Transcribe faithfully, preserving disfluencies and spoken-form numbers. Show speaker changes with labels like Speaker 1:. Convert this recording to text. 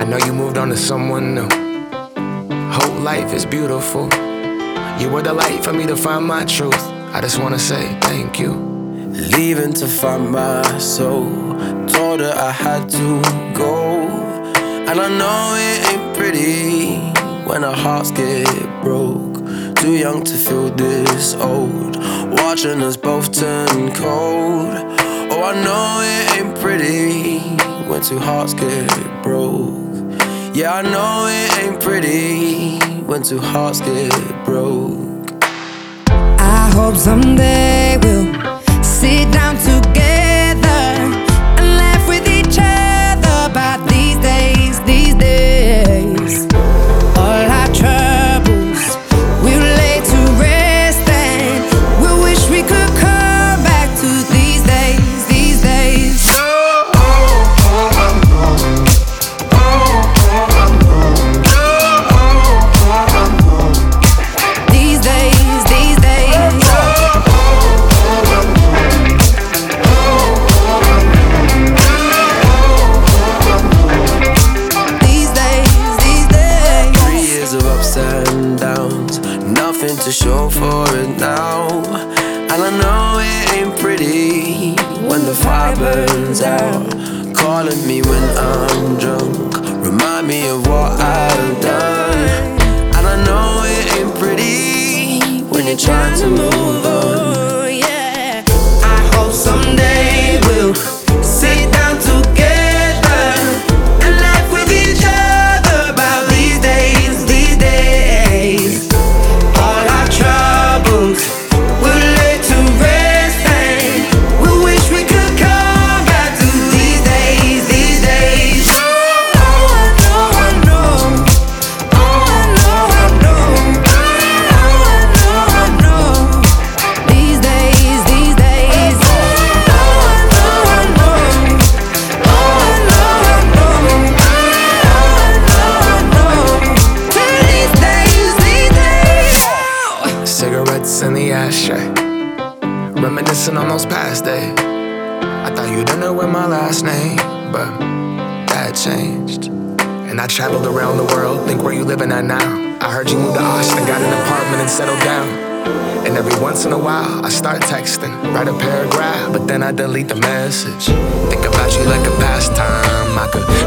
Speaker 1: I know you moved on to someone new. Whole life is beautiful. You were the light for me to find my truth. I just wanna say thank you.
Speaker 2: Leaving to find my soul. Told her I had to go. And I know it ain't pretty when our hearts get broke. Too young to feel this old, watching us both turn cold. Oh, I know it ain't pretty when two hearts get broke. Yeah, I know it ain't pretty when two hearts get broke.
Speaker 3: I hope someday we'll sit down together and laugh with each other about these days, these days. All our troubles we'll lay to rest, and we'll wish we could come back to these days, these days. These days, these days. These days, these days.
Speaker 2: Three years of ups and downs, nothing to show for it now. And I know it ain't pretty when the fire burns out. Calling me when I'm drunk, remind me of what I've done. And I know it ain't pretty when you're trying to move on.
Speaker 3: Oh, yeah. I hope someday we'll sit down together and laugh with each other about these days, these days. All our troubles we'll lay to rest, and we wish we could come back to these days, these days. Oh, I know, I know. Oh, I know, I know. Oh, I know, I know. These days, these days. Oh, I know, I know. Oh, I know, I know. Oh, I know, I know. These days, these days.
Speaker 1: Cigarettes in the ashtray, reminiscing on those past days. I thought you didn't know my last name, but that changed. And I traveled around the world, think where you living at now. I heard you moved to Austin, got an apartment and settled down. And every once in a while, I start texting, write a paragraph, but then I delete the message. Think about you like a pastime. I could